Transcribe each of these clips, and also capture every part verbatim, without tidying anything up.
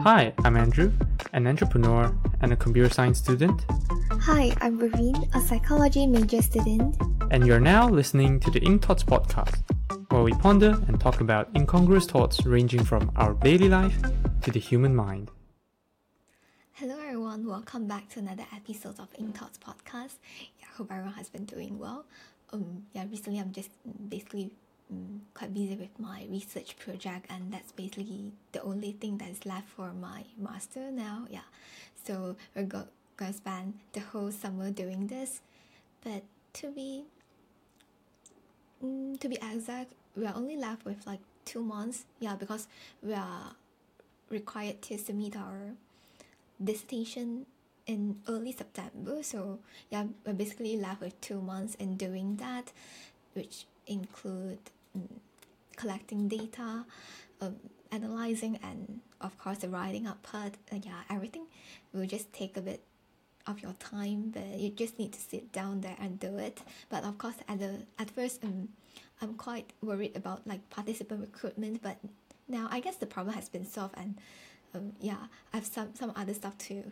Hi, I'm Andrew, an entrepreneur and a computer science student. Hi, I'm Raveen, a psychology major student. And you're now listening to the Ink Thoughts podcast, where we ponder and talk about incongruous thoughts ranging from our daily life to the human mind. Hello everyone, welcome back to another episode of Ink Thoughts podcast. Yeah, I hope everyone has been doing well. Um, yeah, recently I'm just basically um, quite busy with my research project, and that's basically the only thing that is left for my master now. Yeah, so we're go- going to spend the whole summer doing this. But to be um, to be exact, we are only left with like two months. Yeah, because we are required to submit our dissertation in early September, so yeah, we're basically left with two months in doing that, which include um, collecting data, um, analyzing, and of course the writing up part. Uh, yeah, everything will just take a bit of your time, but you just need to sit down there and do it. But of course, at the at first, um, I'm quite worried about like participant recruitment, but now I guess the problem has been solved, and um, yeah, I have some some other stuff to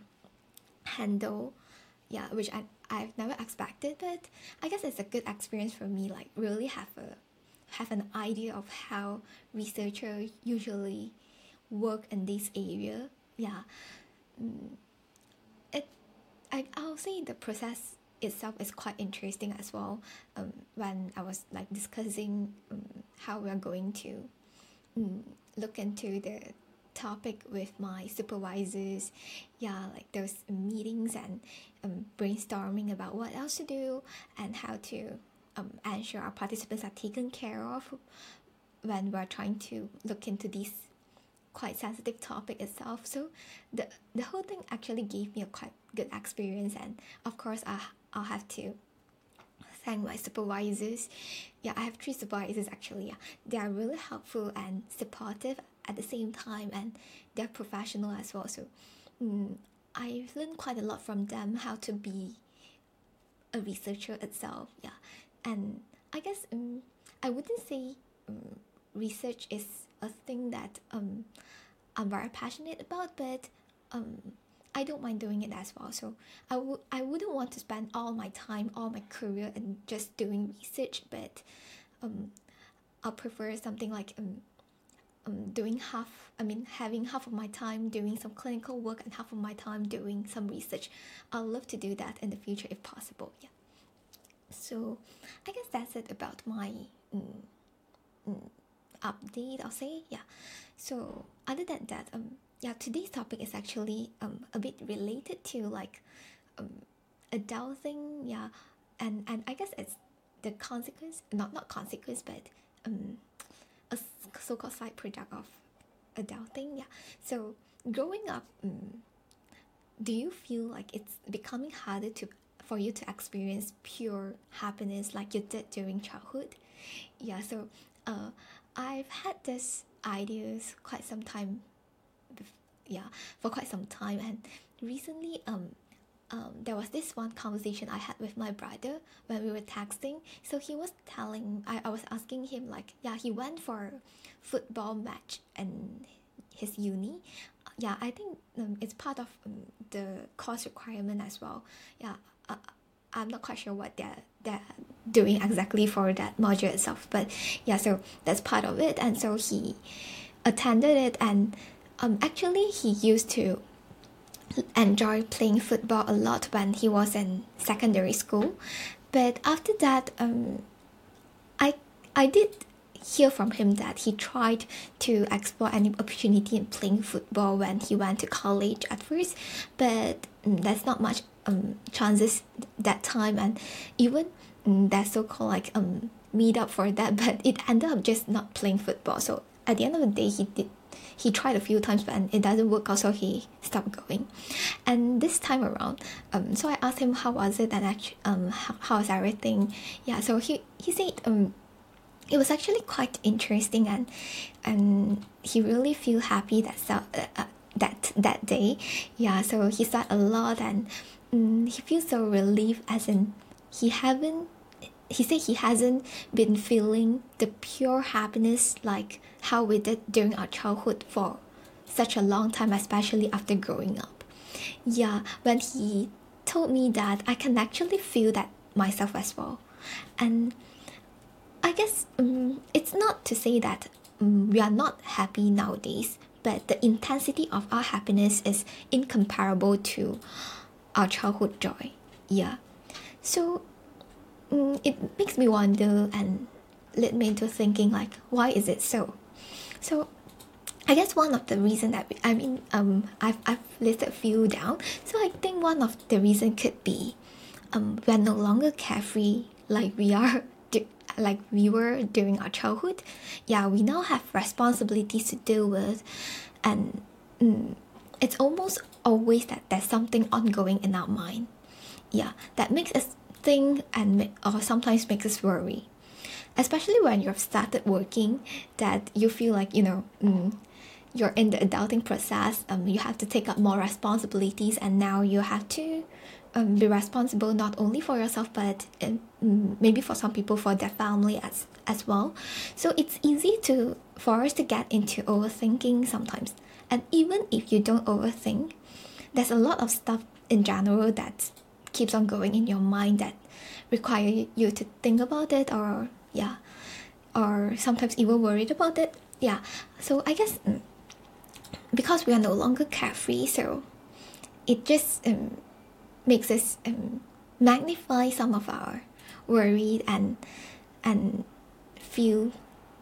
handle, yeah, which I I've never expected, but I guess it's a good experience for me. Like really have a have an idea of how researchers usually work in this area. Yeah, mm, it I I'll say the process itself is quite interesting as well. Um, when I was like discussing um, how we're going to um, look into the topic with my supervisors, yeah, like those meetings and um, brainstorming about what else to do and how to um, ensure our participants are taken care of when we're trying to look into this quite sensitive topic itself. So the the whole thing actually gave me a quite good experience, and of course I, I'll have to thank my supervisors. Yeah, I have three supervisors actually. Yeah, they are really helpful and supportive at the same time, and they're professional as well. So um, I've learned quite a lot from them how to be a researcher itself. Yeah, and I guess um, I wouldn't say um, research is a thing that um, I'm very passionate about, but um, I don't mind doing it as well. So I would I wouldn't want to spend all my time, all my career in just doing research, but um, I'll prefer something like um, um doing half. I mean, having half of my time doing some clinical work and half of my time doing some research. I'd love to do that in the future if possible. Yeah. So I guess that's it about my um, um, update, I'll say. Yeah. So other than that, um. Yeah, today's topic is actually um a bit related to like um adulting, yeah, and and I guess it's the consequence, not not consequence, but um a so-called side product of adulting, yeah. So growing up, um, do you feel like it's becoming harder to for you to experience pure happiness like you did during childhood? Yeah, so uh, I've had this ideas quite some time yeah for quite some time, and recently um um there was this one conversation I had with my brother when we were texting. So he was telling I, I was asking him like, yeah, he went for a football match in his uni. Yeah, I think um, it's part of um, the course requirement as well. Yeah, uh, I'm not quite sure what they're they're doing exactly for that module itself, but yeah, so that's part of it. And so he attended it, and Um, actually, he used to enjoy playing football a lot when he was in secondary school. But after that, um, I I did hear from him that he tried to explore any opportunity in playing football when he went to college at first, but um, there's not much um chances that time, and even um, that so-called like um meet up for that, but it ended up just not playing football. So at the end of the day, he did. He tried a few times, but it doesn't work out, so he stopped going. And this time around, um, so I asked him how was it, and actually, um, how, how is everything? Yeah, so he he said um, it was actually quite interesting, and and he really feel happy that uh, uh, that that day. Yeah, so he said a lot, and um, he feels so relieved, as in he haven't he said he hasn't been feeling the pure happiness like how we did during our childhood for such a long time, especially after growing up. Yeah, when he told me that, I can actually feel that myself as well. And I guess um, it's not to say that um, we are not happy nowadays, but the intensity of our happiness is incomparable to our childhood joy. Yeah. So um, it makes me wonder and led me into thinking like, why is it so? So I guess one of the reason that we, I mean um I've I've listed a few down. So I think one of the reason could be um we're no longer carefree like we are like we were during our childhood. Yeah, we now have responsibilities to deal with, and mm, it's almost always that there's something ongoing in our mind. Yeah, that makes us think and make, or sometimes makes us worry, especially when you've started working, that you feel like, you know, mm, you're in the adulting process. Um, you have to take up more responsibilities, and now you have to um, be responsible not only for yourself, but um, maybe for some people, for their family as as well. So it's easy to for us to get into overthinking sometimes. And even if you don't overthink, there's a lot of stuff in general that keeps on going in your mind that require you to think about it, or yeah, or sometimes even worried about it. Yeah. So I guess mm, because we are no longer carefree, so it just um, makes us um, magnify some of our worry and and feel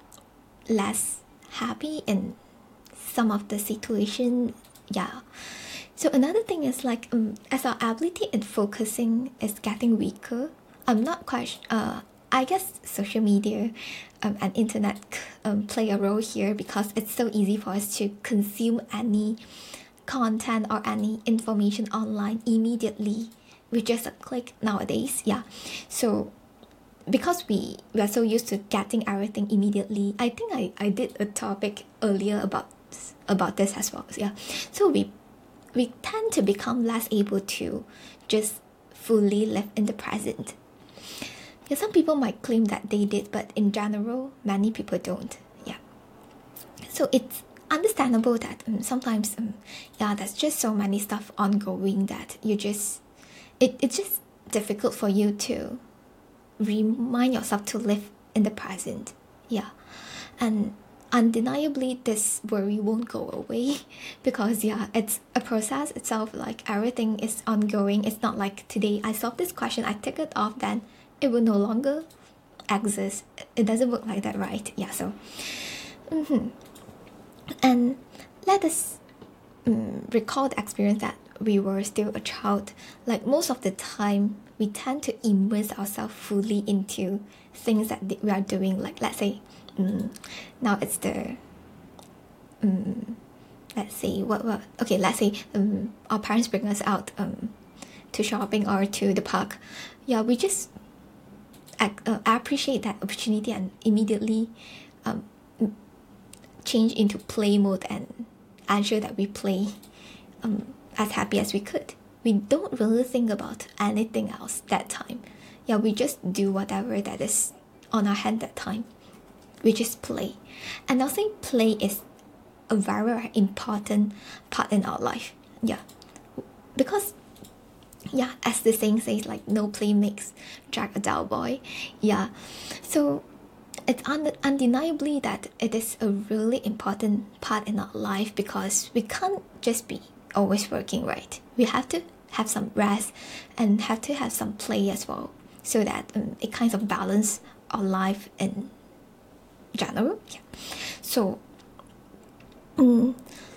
less happy in some of the situation. Yeah. So another thing is like um, as our ability in focusing is getting weaker, I'm not quite uh I guess social media um, and internet um, play a role here, because it's so easy for us to consume any content or any information online immediately with just a click nowadays. Yeah. So because we, we are so used to getting everything immediately, I think I, I did a topic earlier about about this as well. Yeah. So we we tend to become less able to just fully live in the present. Yeah, some people might claim that they did, but in general, many people don't. Yeah. So it's understandable that um, sometimes, um, yeah, there's just so many stuff ongoing that you just, it, it's just difficult for you to remind yourself to live in the present. Yeah. And undeniably, this worry won't go away because, yeah, it's a process itself. Like everything is ongoing. It's not like today I solve this question, I take it off, then it will no longer exist. It doesn't work like that, right? Yeah, so mm-hmm. And let us um, recall the experience that we were still a child. Like most of the time, we tend to immerse ourselves fully into things that we are doing. Like let's say um, now it's the um, let's say what what okay let's say um, our parents bring us out um, to shopping or to the park. Yeah, we just uh, appreciate that opportunity and immediately um, change into play mode and ensure that we play um, as happy as we could. We don't really think about anything else that time. Yeah, we just do whatever that is on our hand that time. We just play. And I think play is a very important part in our life. Yeah. Because yeah, as the saying says, like no play makes Jack a dull boy. Yeah. So it's un- undeniably that it is a really important part in our life, because we can't just be always working, right? We have to have some rest and have to have some play as well, so that um, it kind of balance our life in general. Yeah. So um,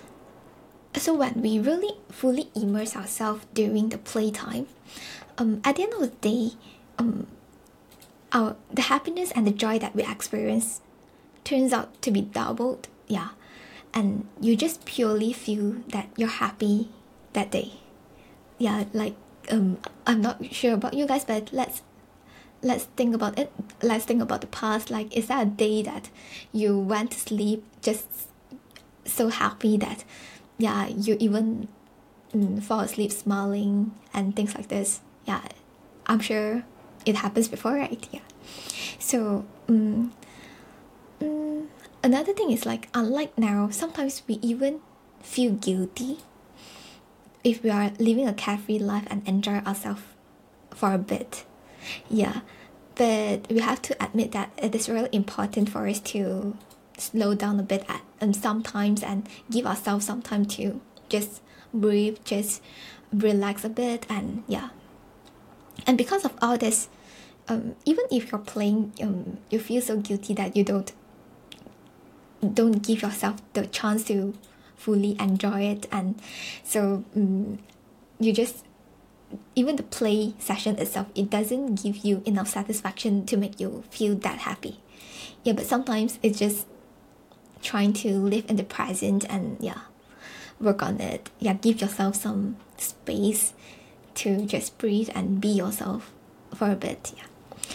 so when we really fully immerse ourselves during the playtime, um, at the end of the day, um, our the happiness and the joy that we experience turns out to be doubled. Yeah. And you just purely feel that you're happy that day. Yeah, like um, I'm not sure about you guys, but let's let's think about it. Let's think about the past. Like, is there a day that you went to sleep just so happy that, yeah, you even mm, fall asleep smiling and things like this? Yeah, I'm sure it happens before, right? Yeah. So, um, um, another thing is like, unlike now, sometimes we even feel guilty if we are living a carefree life and enjoy ourselves for a bit. Yeah, but we have to admit that it is really important for us to slow down a bit at um, sometimes and give ourselves some time to just breathe, just relax a bit, and yeah. And because of all this, um, even if you're playing, um, you feel so guilty that you don't don't give yourself the chance to fully enjoy it, and so um, you just, even the play session itself, it doesn't give you enough satisfaction to make you feel that happy. Yeah, but sometimes it's just trying to live in the present and yeah, work on it. Yeah, give yourself some space to just breathe and be yourself for a bit. Yeah.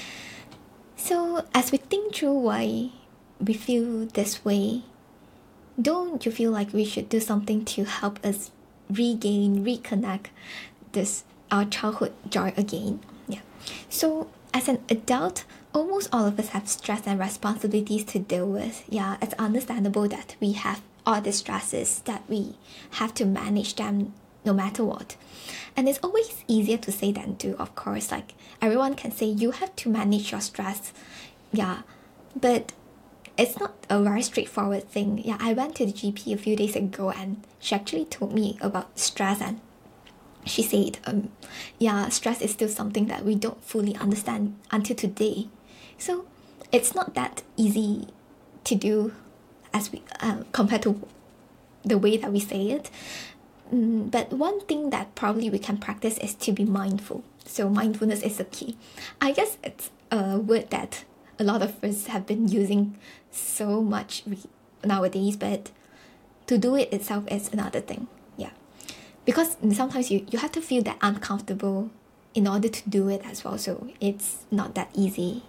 So as we think through why we feel this way, don't you feel like we should do something to help us regain, reconnect this our childhood joy again? Yeah. So as an adult, almost all of us have stress and responsibilities to deal with. Yeah, it's understandable that we have all the stresses that we have to manage them no matter what. And it's always easier to say than do, of course. Like everyone can say you have to manage your stress. Yeah, but it's not a very straightforward thing. Yeah, I went to the G P a few days ago and she actually told me about stress, and she said, um, yeah, stress is still something that we don't fully understand until today. So it's not that easy to do as we uh, compared to the way that we say it. Mm, but one thing that probably we can practice is to be mindful. So mindfulness is the key. I guess it's a word that a lot of us have been using so much nowadays, but to do it itself is another thing. Yeah, because sometimes you, you have to feel that uncomfortable in order to do it as well, so it's not that easy.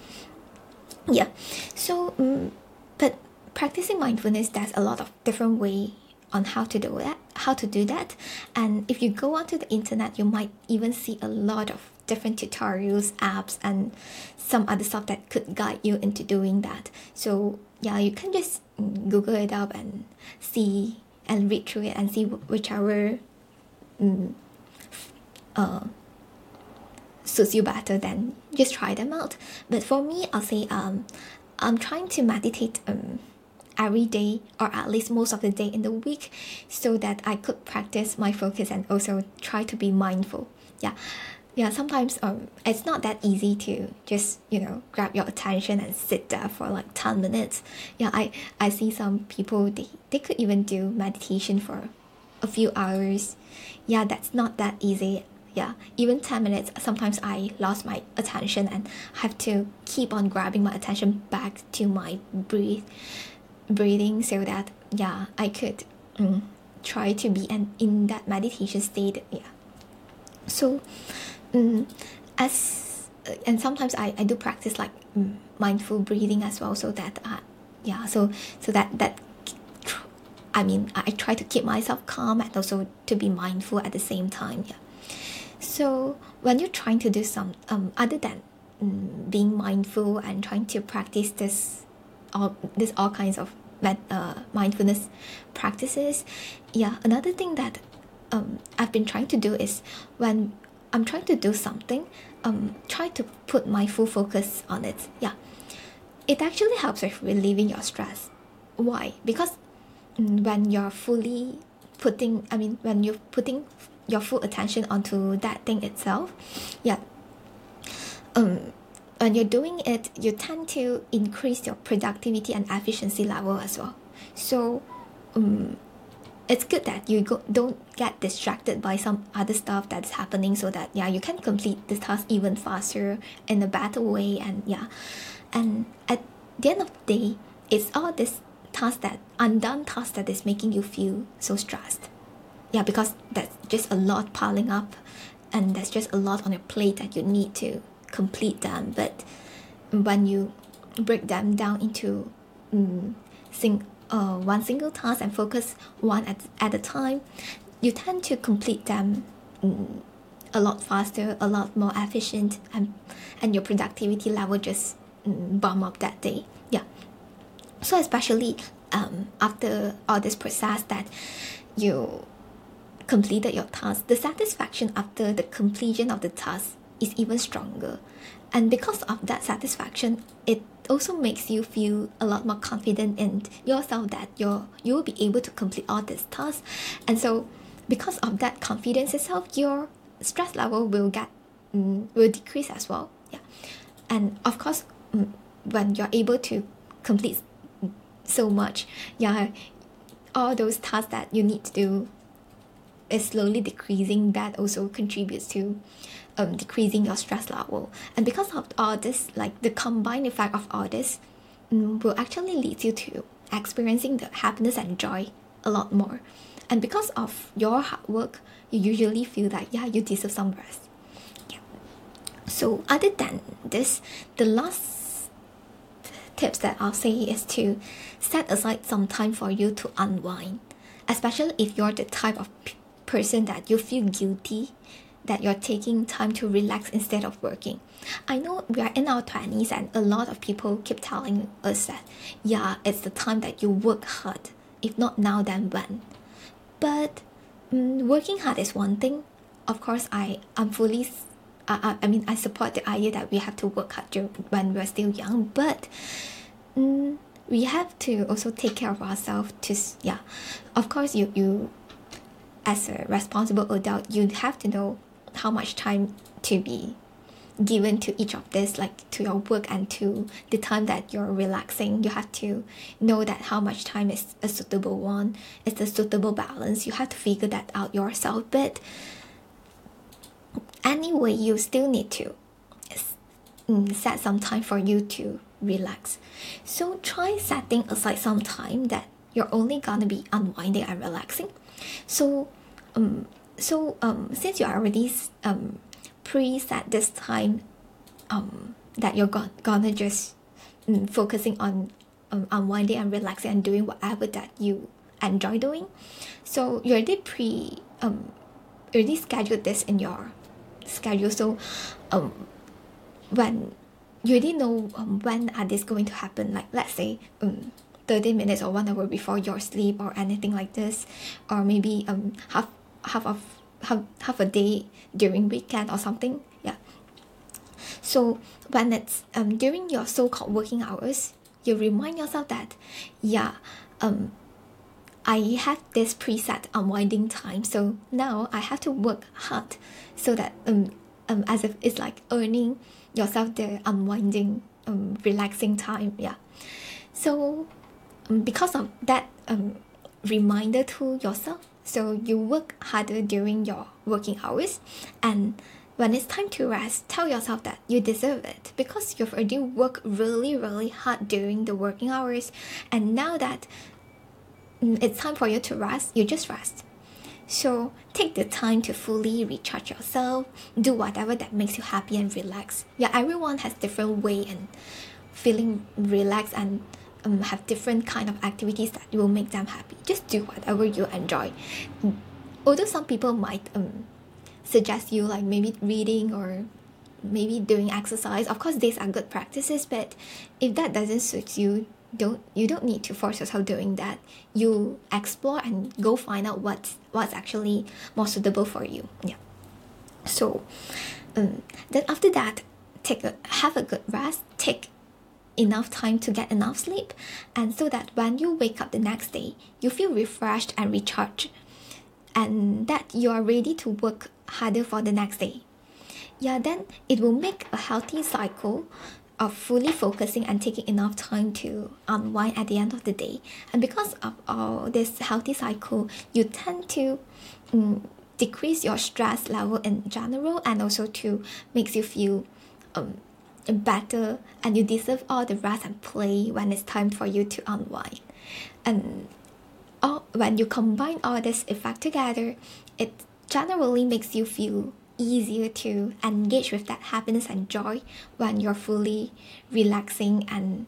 Yeah, so um, but practicing mindfulness, there's a lot of different way on how to do that how to do that and if you go onto the internet, you might even see a lot of different tutorials, apps, and some other stuff that could guide you into doing that. So yeah, you can just Google it up and see and read through it and see whichever um, uh, suits you better, then just try them out. But for me, I'll say um, I'm trying to meditate um, every day, or at least most of the day in the week, so that I could practice my focus and also try to be mindful. Yeah. Yeah, sometimes um, it's not that easy to just, you know, grab your attention and sit there for like ten minutes. Yeah, I, I see some people, they, they could even do meditation for a few hours. Yeah, that's not that easy. Yeah, even ten minutes, sometimes I lost my attention and have to keep on grabbing my attention back to my breathe, breathing so that, yeah, I could um, try to be an, in that meditation state. Yeah. So, um, as uh, and sometimes I, I do practice like um, mindful breathing as well, so that uh, yeah so so that that I mean I try to keep myself calm and also to be mindful at the same time. Yeah. So when you're trying to do some um other than um, being mindful and trying to practice this all this all kinds of med, uh, mindfulness practices, yeah, another thing that um I've been trying to do is when I'm trying to do something, um, try to put my full focus on it. Yeah, it actually helps with relieving your stress. Why? Because mm, when you're fully putting, I mean, when you're putting your full attention onto that thing itself, yeah, um, when you're doing it, you tend to increase your productivity and efficiency level as well. So, um, it's good that you go, don't get distracted by some other stuff that's happening, so that yeah, you can complete the task even faster in a better way. And yeah, and at the end of the day, it's all this task that undone task that is making you feel so stressed. Yeah, because that's just a lot piling up, and there's just a lot on your plate that you need to complete them. But when you break them down into um, sing. Uh, one single task and focus one at, at a time, you tend to complete them um, a lot faster, a lot more efficient, and and your productivity level just um, bump up that day. Yeah. So especially um, after all this process that you completed your task, the satisfaction after the completion of the task is even stronger. And because of that satisfaction, it also makes you feel a lot more confident in yourself that you're, you will be able to complete all these tasks. And so because of that confidence itself, your stress level will get um, will decrease as well. Yeah. And of course, um, when you're able to complete so much, yeah, all those tasks that you need to do is slowly decreasing. That also contributes to um, decreasing your stress level. And because of all this, like the combined effect of all this um, will actually lead you to experiencing the happiness and joy a lot more. And because of your hard work, you usually feel that yeah, you deserve some rest. Yeah. So other than this, the last tips that I'll say is to set aside some time for you to unwind, especially if you're the type of p- person that you feel guilty that you're taking time to relax instead of working. I know we are in our twenties and a lot of people keep telling us that yeah, it's the time that you work hard. If not now, then when? But um, working hard is one thing. Of course, I am fully I, I mean I support the idea that we have to work hard when we're still young, but um, we have to also take care of ourselves. To yeah, of course, you you as a responsible adult, you have to know how much time to be given to each of this, like to your work and to the time that you're relaxing. You have to know that how much time is a suitable one, it's a suitable balance. You have to figure that out yourself. But anyway, you still need to set some time for you to relax. So try setting aside some time that you're only gonna be unwinding and relaxing. So um so um since you already um preset this time um that you're go- gonna just um, focusing on um, unwinding and relaxing and doing whatever that you enjoy doing, so you already pre um you already scheduled this in your schedule. So um when you already know um, when are this going to happen, like let's say um thirty minutes or one hour before your sleep or anything like this, or maybe um half half of half, half a day during weekend or something. Yeah. So when it's um during your so-called working hours, you remind yourself that yeah, um I have this preset unwinding time, so now I have to work hard so that um um as if it's like earning yourself the unwinding um relaxing time. Yeah. So um, because of that um reminder to yourself, so you work harder during your working hours, and when it's time to rest, tell yourself that you deserve it because you've already worked really really hard during the working hours, and now that mm, it's time for you to rest, you just rest. So take the time to fully recharge yourself, do whatever that makes you happy and relax. Yeah, everyone has different way and feeling relaxed and um, have different kind of activities that will make them happy. Just do whatever you enjoy. Although some people might um, suggest you like maybe reading or maybe doing exercise, of course these are good practices, but if that doesn't suit you, don't you don't need to force yourself doing that. You explore and go find out what's what's actually more suitable for you. Yeah. So um, then after that, take a, have a good rest, take enough time to get enough sleep, and so that when you wake up the next day, you feel refreshed and recharged, and that you are ready to work harder for the next day. Yeah, then it will make a healthy cycle of fully focusing and taking enough time to unwind at the end of the day. And because of all this healthy cycle, you tend to um, decrease your stress level in general, and also to makes you feel um, better, and you deserve all the rest and play when it's time for you to unwind. And all, when you combine all this effect together, it generally makes you feel easier to engage with that happiness and joy when you're fully relaxing and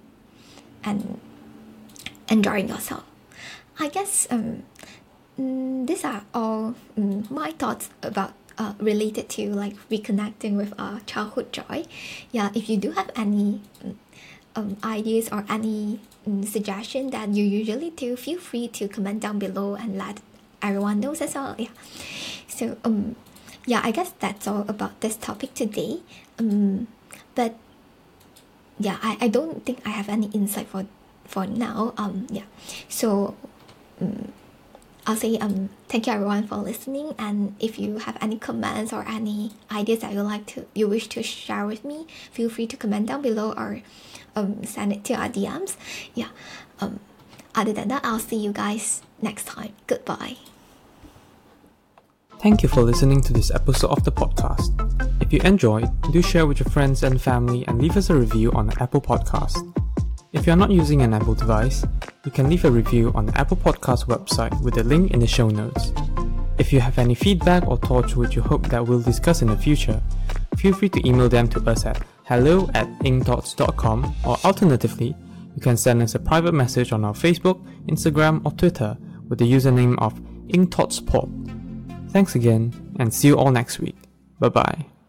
and enjoying yourself. I guess um mm, these are all um, my thoughts about uh, related to like reconnecting with our childhood joy. Yeah, if you do have any um, um ideas or any um, suggestion that you usually do, feel free to comment down below and let everyone knows as well. Yeah. So um yeah, I guess that's all about this topic today. Um but yeah, I, I don't think I have any insight for for now. Um yeah. So um, I'll say um thank you everyone for listening, and if you have any comments or any ideas that you like to you wish to share with me, feel free to comment down below or um send it to our D Ms. Yeah. Um other than that, I'll see you guys next time. Goodbye. Thank you for listening to this episode of the podcast. If you enjoyed, do share with your friends and family and leave us a review on the Apple Podcast. If you are not using an Apple device, you can leave a review on the Apple Podcast website with the link in the show notes. If you have any feedback or thoughts which you hope that we'll discuss in the future, feel free to email them to us at hello at inkthoughts dot com, or alternatively, you can send us a private message on our Facebook, Instagram or Twitter with the username of inkthoughtspod. Thanks again, and see you all next week. Bye bye.